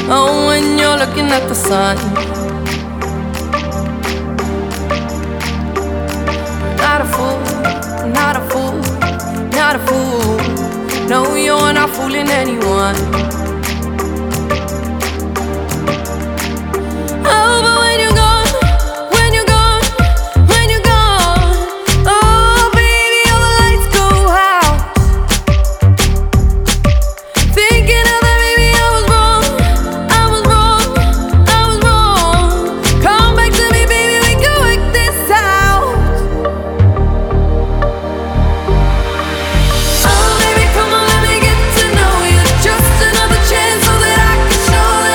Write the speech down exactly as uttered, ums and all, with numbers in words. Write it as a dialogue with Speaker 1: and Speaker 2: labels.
Speaker 1: Oh, when you're looking at the sun. Not a fool, not a fool, not a fool. No, you're not fooling anyone.